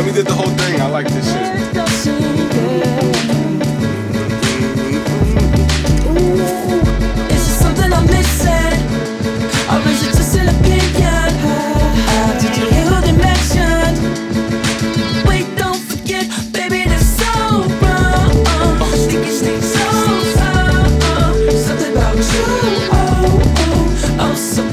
Let me do the whole thing. I like this shit. Is it something I'm missing? Or is it just an opinion? Did you hear who they mentioned? Wait, don't forget, baby, that's so wrong. Thinking things so something about you, so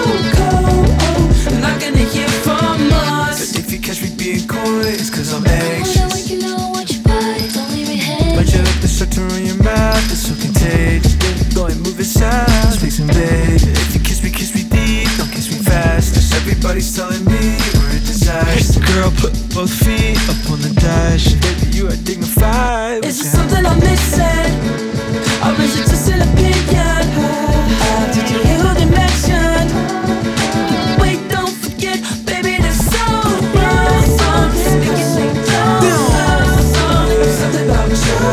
cold. Not gonna hear from us. But if you catch me being coy, it's cause I'm anxious. You know what you buy, it's only behavior. But you like the structure in your mouth, it's so contagious. Go and move it south, speak some baby. If you kiss me deep, don't kiss me fast. Cause everybody's telling me we're a disaster. Girl, put both feet up on the dash. Baby, you are dignified. Is it something I'm missing? Or is it just an opinion? Did you hear who they mentioned? Wait, don't forget, baby, that's so wrong. Thinking things something about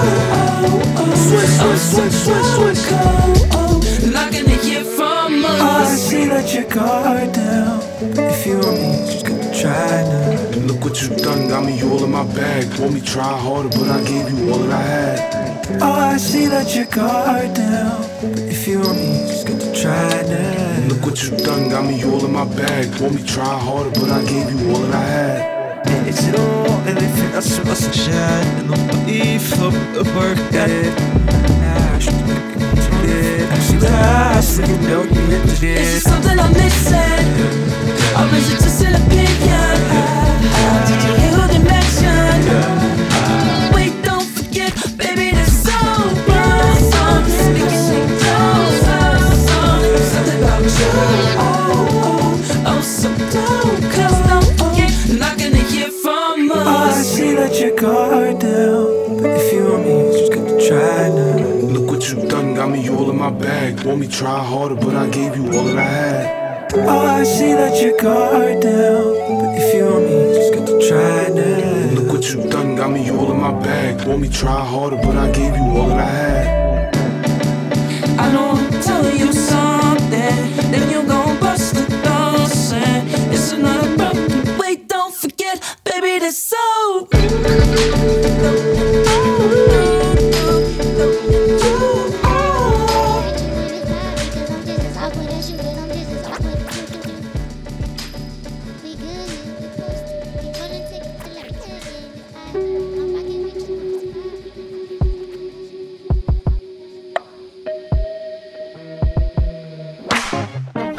you, so cold. Not gonna hear from us. I see that your guard down. If you want me, just gonna try now. Look what you done, got me all in my bag. Want me try harder, but I gave you all that I had. Oh, I see that your guard down. If you want me, just gonna try now. Look what you done, got me all in my bag. Want me try harder, but I gave you all that I had. Is it all anything else was a shine? And on if of a work at it. Is it something I'm missing? Or is it just an opinion? Did you hear who they mentioned? Wait, don't forget, baby, that's so wrong. Thinking things something about you, so dope. Cause don't forget, not gonna hear from us. I see that your guard down. But if you want me, just gonna try now. Look what you done, got me all in my bag. Want me try harder, but I gave you all that I had. Oh, I see that your guard down. But if you want me, just gonna try now. Look what you done, got me all in my bag. Want me try harder, but I gave you all that I had. I don't wanna tell you something, then you gon'